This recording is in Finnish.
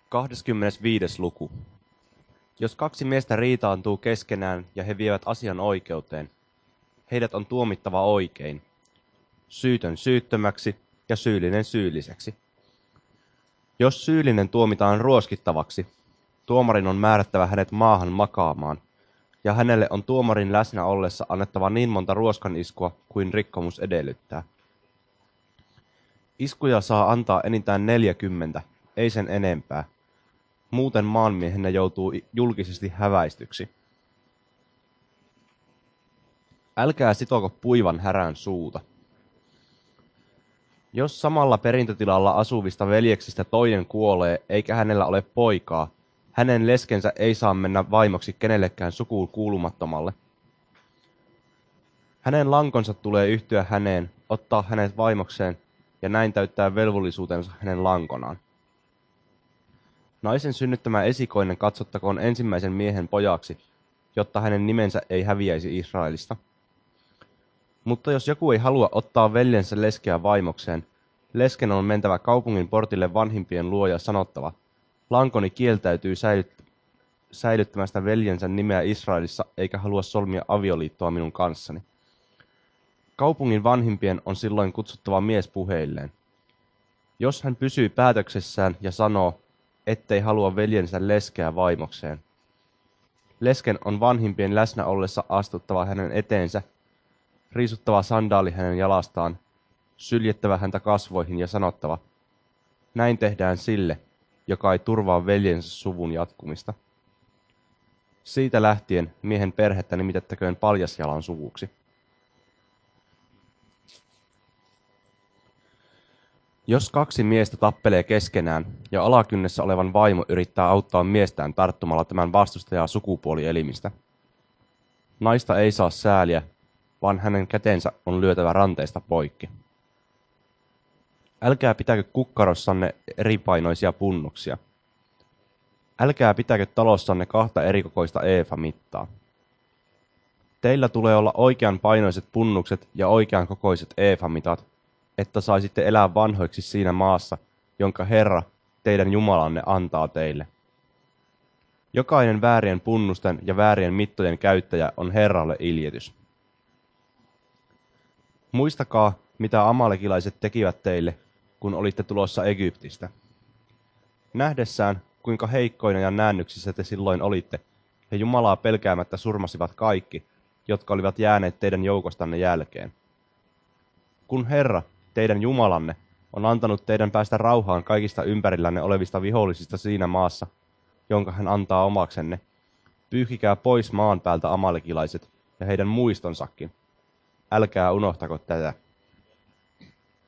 25. luku. Jos kaksi miestä riitaantuu keskenään ja he vievät asian oikeuteen, heidät on tuomittava oikein, syytön syyttömäksi ja syyllinen syylliseksi. Jos syyllinen tuomitaan ruoskittavaksi, tuomarin on määrättävä hänet maahan makaamaan, ja hänelle on tuomarin läsnä ollessa annettava niin monta ruoskaniskua kuin rikkomus edellyttää. Iskuja saa antaa enintään 40, ei sen enempää. Muuten maanmiehenä joutuu julkisesti häväistyksi. Älkää sitoko puivan härän suuta. Jos samalla perintötilalla asuvista veljeksistä toinen kuolee eikä hänellä ole poikaa, hänen leskensä ei saa mennä vaimoksi kenellekään sukuun kuulumattomalle. Hänen lankonsa tulee yhtyä häneen, ottaa hänet vaimokseen ja näin täyttää velvollisuutensa hänen lankonaan. Naisen synnyttämä esikoinen katsottakoon ensimmäisen miehen pojaksi, jotta hänen nimensä ei häviäisi Israelista. Mutta jos joku ei halua ottaa veljensä leskeä vaimokseen, lesken on mentävä kaupungin portille vanhimpien luo ja sanottava, lankoni kieltäytyy säilyttämästä veljensä nimeä Israelissa eikä halua solmia avioliittoa minun kanssani. Kaupungin vanhimpien on silloin kutsuttava mies puheilleen. Jos hän pysyy päätöksessään ja sanoo, ettei halua veljensä leskeä vaimokseen, lesken on vanhimpien läsnä ollessa astuttava hänen eteensä, riisuttava sandaali hänen jalastaan, syljettävä häntä kasvoihin ja sanottava, näin tehdään sille, joka ei turvaa veljensä suvun jatkumista. Siitä lähtien miehen perhettä nimitettäköön paljasjalan suvuksi. Jos kaksi miestä tappelee keskenään ja alakynnessä olevan vaimo yrittää auttaa miestään tarttumalla tämän vastustajaa sukupuolielimistä, naista ei saa sääliä, vaan hänen kätensä on lyötävä ranteesta poikki. Älkää pitäkö kukkarossanne eripainoisia punnuksia. Älkää pitäkö talossanne 2 erikokoista eefa-mittaa. Teillä tulee olla oikean painoiset punnukset ja oikean kokoiset eefa-mitat, että saisitte elää vanhoiksi siinä maassa, jonka Herra, teidän Jumalanne, antaa teille. Jokainen väärien punnusten ja väärien mittojen käyttäjä on Herralle iljetys. Muistakaa, mitä amalekilaiset tekivät teille, kun olitte tulossa Egyptistä. Nähdessään, kuinka heikkoina ja näännyksissä te silloin olitte, he Jumalaa pelkäämättä surmasivat kaikki, jotka olivat jääneet teidän joukostanne jälkeen. Kun Herra, teidän Jumalanne, on antanut teidän päästä rauhaan kaikista ympärillänne olevista vihollisista siinä maassa, jonka hän antaa omaksenne, pyyhkikää pois maan päältä amalekilaiset ja heidän muistonsakin. Älkää unohtako tätä.